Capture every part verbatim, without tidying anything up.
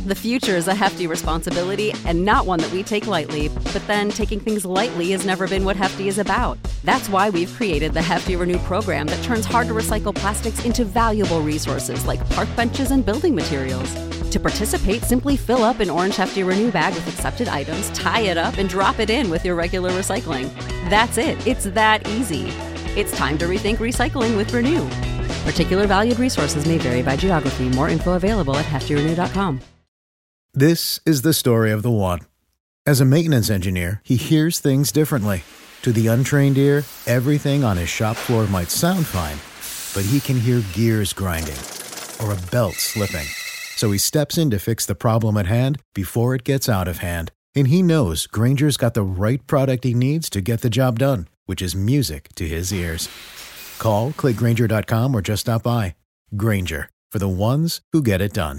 The future is a hefty responsibility and not one that we take lightly, but then taking things lightly has never been what Hefty is about. That's why we've created the Hefty Renew program that turns hard-to-recycle plastics into valuable resources like park benches and building materials. To participate, simply fill up an orange Hefty Renew bag with accepted items, tie it up, and drop it in with your regular recycling. That's it. It's that easy. It's time to rethink recycling with Renew. Particular valued resources may vary by geography. More info available at hefty renew dot com. This is the story of the one. As a maintenance engineer, he hears things differently. To the untrained ear, everything on his shop floor might sound fine, but he can hear gears grinding or a belt slipping. So he steps in to fix the problem at hand before it gets out of hand. And he knows Grainger's got the right product he needs to get the job done, which is music to his ears. Call, click Grainger dot com, or just stop by. Grainger, for the ones who get it done.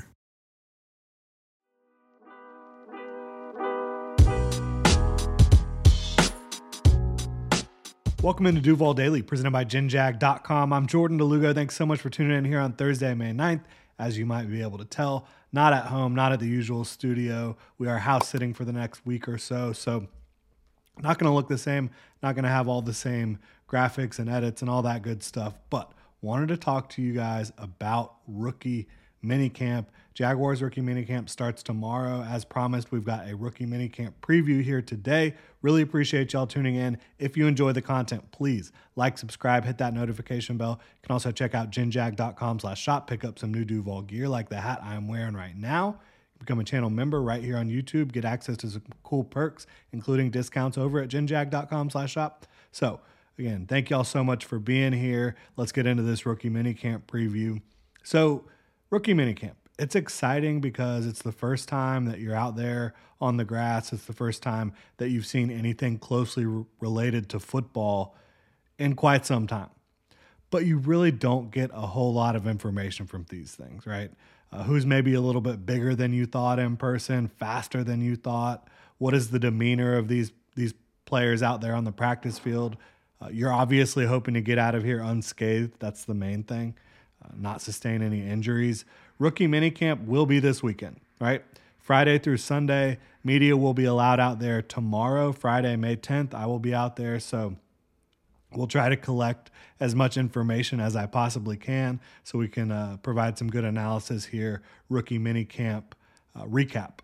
Welcome into Duval Daily, presented by Gen Jag dot com. I'm Jordan DeLugo. Thanks so much for tuning in here on Thursday, May ninth. As you might be able to tell, not at home, not at the usual studio. We are house sitting for the next week or so, so not going to look the same, not going to have all the same graphics and edits and all that good stuff, but wanted to talk to you guys about rookie minicamp. Jaguars rookie minicamp starts tomorrow. As promised, we've got a rookie minicamp preview here today. Really appreciate y'all tuning in. If you enjoy the content, please like, subscribe, hit that notification bell. You can also check out gen jag dot com slash shop, pick up some new Duval gear like the hat I'm wearing right now. Become a channel member right here on YouTube. Get access to some cool perks, including discounts over at gen jag dot com slash shop. So again, thank y'all so much for being here. Let's get into this rookie minicamp preview. So rookie minicamp. It's exciting because it's the first time that you're out there on the grass. It's the first time that you've seen anything closely re- related to football in quite some time. But you really don't get a whole lot of information from these things, right? Uh, who's maybe a little bit bigger than you thought in person, faster than you thought? What is the demeanor of these, these players out there on the practice field? Uh, you're obviously hoping to get out of here unscathed. That's the main thing. Uh, not sustain any injuries. Rookie minicamp will be this weekend, right? Friday through Sunday. Media will be allowed out there tomorrow, Friday, May tenth. I will be out there, so we'll try to collect as much information as I possibly can so we can uh, provide some good analysis here. Rookie minicamp uh, recap.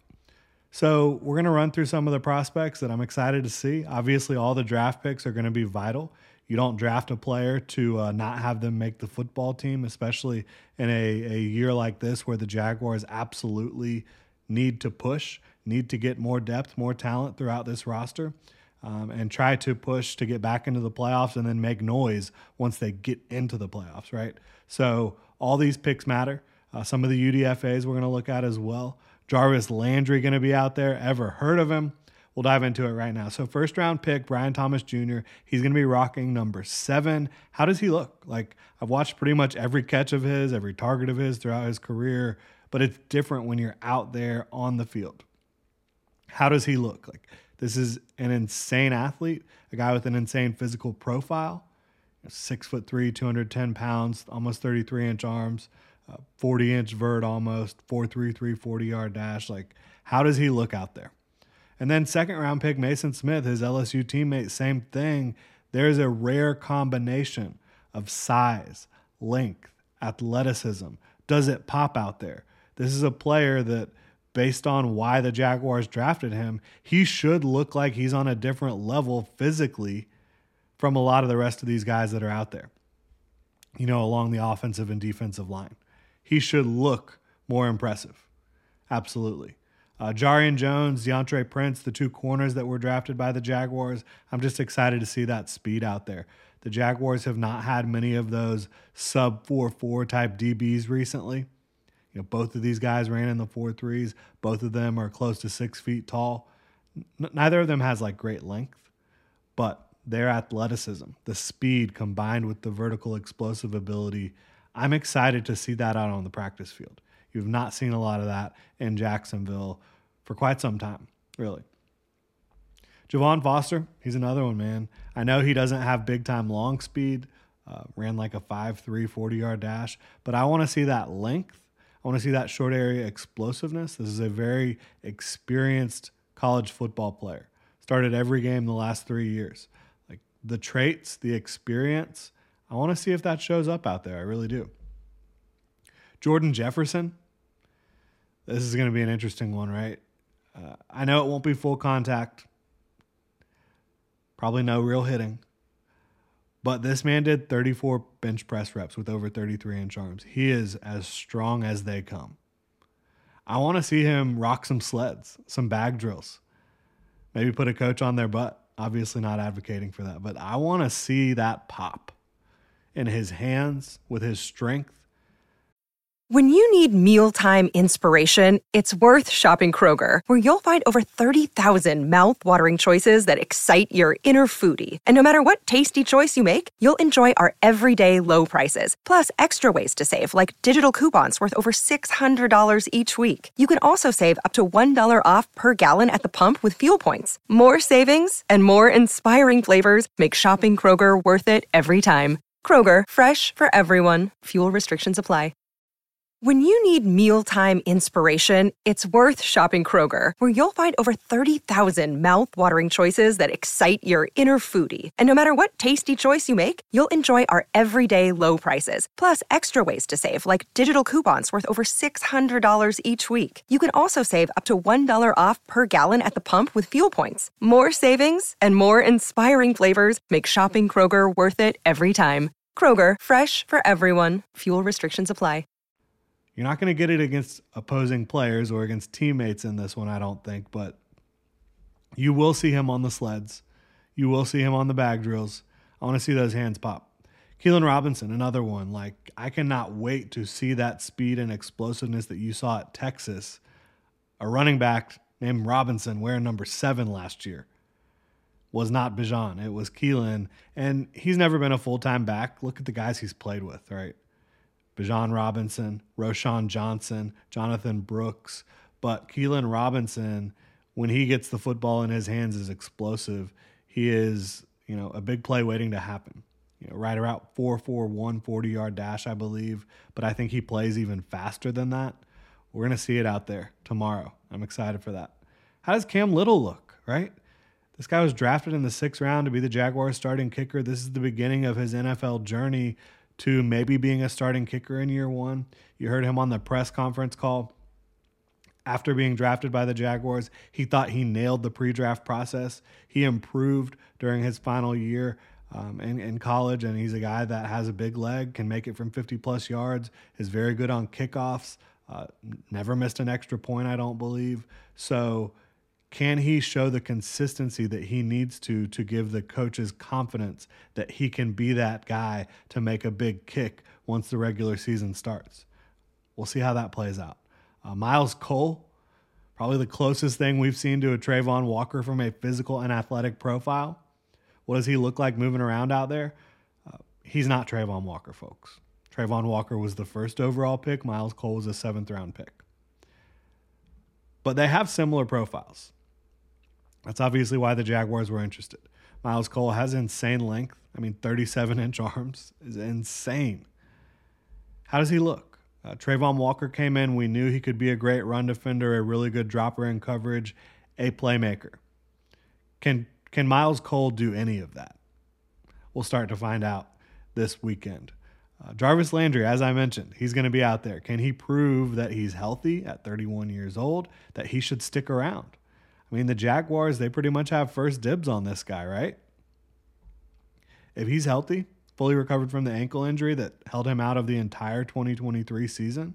So we're going to run through some of the prospects that I'm excited to see. Obviously, all the draft picks are going to be vital. You don't draft a player to uh, not have them make the football team, especially in a, a year like this where the Jaguars absolutely need to push, need to get more depth, more talent throughout this roster, um, and try to push to get back into the playoffs and then make noise once they get into the playoffs, right? So all these picks matter. Uh, some of the U D F As we're going to look at as well. Jarvis Landry going to be out there. Ever heard of him? We'll dive into it right now. So first round pick, Brian Thomas Junior He's going to be rocking number seven. How does he look? Like, I've watched pretty much every catch of his, every target of his throughout his career, but it's different when you're out there on the field. How does he look? Like, this is an insane athlete, a guy with an insane physical profile. Six foot three, two hundred ten pounds, almost thirty-three inch arms, uh, forty inch vert almost, four three three, forty yard dash. Like, how does he look out there? And then second round pick, Mason Smith, his L S U teammate, same thing. There's a rare combination of size, length, athleticism. Does it pop out there? This is a player that, based on why the Jaguars drafted him, he should look like he's on a different level physically from a lot of the rest of these guys that are out there, you know, along the offensive and defensive line. He should look more impressive. Absolutely. Uh, Jarian Jones, DeAndre Prince, the two corners that were drafted by the Jaguars. I'm just excited to see that speed out there. The Jaguars have not had many of those sub four four type D Bs recently. You know, both of these guys ran in the four threes. Both of them are close to six feet tall. N- neither of them has like great length, but their athleticism, the speed combined with the vertical explosive ability, I'm excited to see that out on the practice field. You've not seen a lot of that in Jacksonville for quite some time, really. Javon Foster, he's another one, man. I know he doesn't have big-time long speed, uh, ran like a five three, forty yard dash, but I want to see that length. I want to see that short area explosiveness. This is a very experienced college football player. Started every game the last three years. Like the traits, the experience, I want to see if that shows up out there. I really do. Jordan Jefferson. This is going to be an interesting one, right? Uh, I know it won't be full contact. Probably no real hitting. But this man did thirty-four bench press reps with over thirty-three inch arms. He is as strong as they come. I want to see him rock some sleds, some bag drills. Maybe put a coach on their butt. Obviously not advocating for that. But I want to see that pop in his hands with his strength. When you need mealtime inspiration, it's worth shopping Kroger, where you'll find over thirty thousand mouth-watering choices that excite your inner foodie. And no matter what tasty choice you make, you'll enjoy our everyday low prices, plus extra ways to save, like digital coupons worth over six hundred dollars each week. You can also save up to one dollar off per gallon at the pump with fuel points. More savings and more inspiring flavors make shopping Kroger worth it every time. Kroger, fresh for everyone. Fuel restrictions apply. When you need mealtime inspiration, it's worth shopping Kroger, where you'll find over thirty thousand mouth-watering choices that excite your inner foodie. And no matter what tasty choice you make, you'll enjoy our everyday low prices, plus extra ways to save, like digital coupons worth over six hundred dollars each week. You can also save up to one dollar off per gallon at the pump with fuel points. More savings and more inspiring flavors make shopping Kroger worth it every time. Kroger, fresh for everyone. Fuel restrictions apply. You're not going to get it against opposing players or against teammates in this one, I don't think, but you will see him on the sleds. You will see him on the bag drills. I want to see those hands pop. Keelan Robinson, another one. Like, I cannot wait to see that speed and explosiveness that you saw at Texas. A running back named Robinson, wearing number seven last year, was not Bijan. It was Keelan, and he's never been a full-time back. Look at the guys he's played with, right? Bijan Robinson, Roschon Johnson, Jonathan Brooks. But Keelan Robinson, when he gets the football in his hands, is explosive. He is, you know, a big play waiting to happen. You know, right around four four one, forty-yard dash, I believe. But I think he plays even faster than that. We're going to see it out there tomorrow. I'm excited for that. How does Cam Little look, right? This guy was drafted in the sixth round to be the Jaguars' starting kicker. This is the beginning of his N F L journey to maybe being a starting kicker in year one. You heard him on the press conference call after being drafted by the Jaguars. He thought he nailed the pre-draft process. He improved during his final year um, in, in college, and he's a guy that has a big leg, can make it from fifty-plus yards, is very good on kickoffs, uh, never missed an extra point, I don't believe. So can he show the consistency that he needs to to give the coaches confidence that he can be that guy to make a big kick once the regular season starts? We'll see how that plays out. Uh, Miles Cole, probably the closest thing we've seen to a Trayvon Walker from a physical and athletic profile. What does he look like moving around out there? Uh, he's not Trayvon Walker, folks. Trayvon Walker was the first overall pick. Miles Cole was a seventh round pick. But they have similar profiles. That's obviously why the Jaguars were interested. Miles Cole has insane length. I mean, thirty-seven inch arms is insane. How does he look? Uh, Trayvon Walker came in. We knew he could be a great run defender, a really good dropper in coverage, a playmaker. Can can Miles Cole do any of that? We'll start to find out this weekend. Uh, Jarvis Landry, as I mentioned, he's going to be out there. Can he prove that he's healthy at thirty-one years old, that he should stick around? I mean, the Jaguars, they pretty much have first dibs on this guy, right? If he's healthy, fully recovered from the ankle injury that held him out of the entire twenty twenty-three season,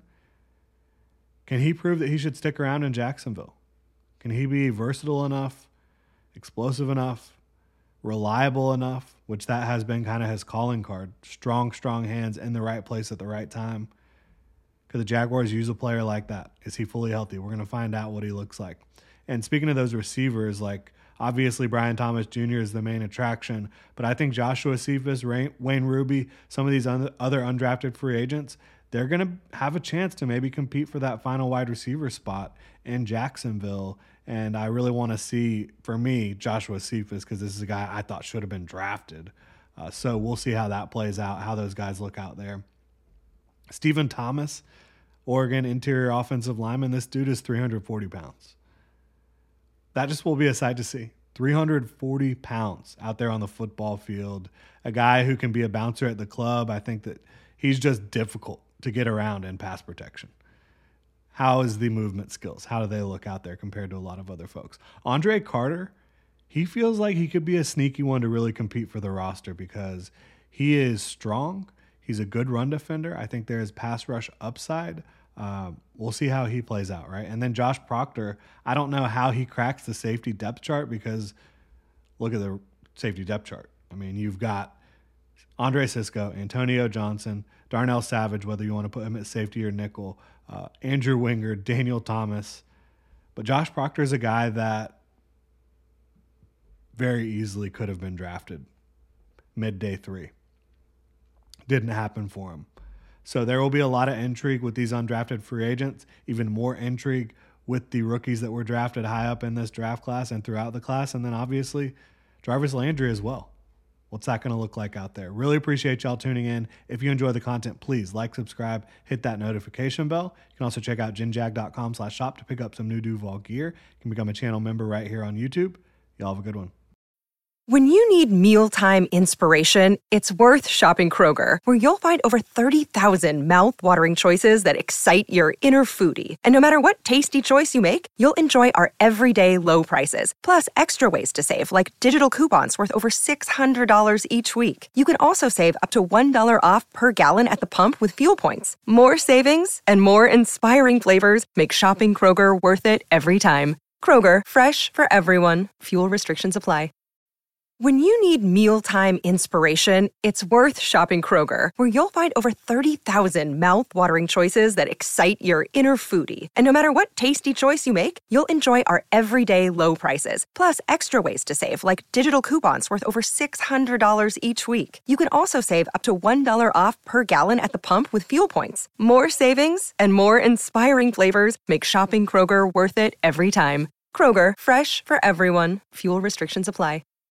can he prove that he should stick around in Jacksonville? Can he be versatile enough, explosive enough, reliable enough, which that has been kind of his calling card, strong, strong hands in the right place at the right time? Could the Jaguars use a player like that? Is he fully healthy? We're going to find out what he looks like. And speaking of those receivers, like obviously Brian Thomas Junior is the main attraction, but I think Joshua Cephas, Wayne Ruby, some of these other undrafted free agents, they're going to have a chance to maybe compete for that final wide receiver spot in Jacksonville. And I really want to see, for me, Joshua Cephas, because this is a guy I thought should have been drafted. Uh, so we'll see how that plays out, how those guys look out there. Stephen Thomas, Oregon interior offensive lineman. This dude is three hundred forty pounds. That just will be a sight to see. three hundred forty pounds out there on the football field. A guy who can be a bouncer at the club. I think that he's just difficult to get around in pass protection. How is the movement skills? How do they look out there compared to a lot of other folks? Andre Carter, he feels like he could be a sneaky one to really compete for the roster because he is strong. He's a good run defender. I think there is pass rush upside. Uh, we'll see how he plays out, right? And then Josh Proctor, I don't know how he cracks the safety depth chart because look at the safety depth chart. I mean, you've got Andre Cisco, Antonio Johnson, Darnell Savage, whether you want to put him at safety or nickel, uh, Andrew Winger, Daniel Thomas. But Josh Proctor is a guy that very easily could have been drafted mid-day three. Didn't happen for him. So there will be a lot of intrigue with these undrafted free agents, even more intrigue with the rookies that were drafted high up in this draft class and throughout the class. And then obviously Jarvis Landry as well. What's that going to look like out there? Really appreciate y'all tuning in. If you enjoy the content, please like, subscribe, hit that notification bell. You can also check out jinjag.com slash shop to pick up some new Duval gear. You can become a channel member right here on YouTube. Y'all have a good one. When you need mealtime inspiration, it's worth shopping Kroger, where you'll find over thirty thousand mouth-watering choices that excite your inner foodie. And no matter what tasty choice you make, you'll enjoy our everyday low prices, plus extra ways to save, like digital coupons worth over six hundred dollars each week. You can also save up to one dollar off per gallon at the pump with fuel points. More savings and more inspiring flavors make shopping Kroger worth it every time. Kroger, fresh for everyone. Fuel restrictions apply. When you need mealtime inspiration, it's worth shopping Kroger, where you'll find over thirty thousand mouth-watering choices that excite your inner foodie. And no matter what tasty choice you make, you'll enjoy our everyday low prices, plus extra ways to save, like digital coupons worth over six hundred dollars each week. You can also save up to one dollar off per gallon at the pump with fuel points. More savings and more inspiring flavors make shopping Kroger worth it every time. Kroger, fresh for everyone. Fuel restrictions apply.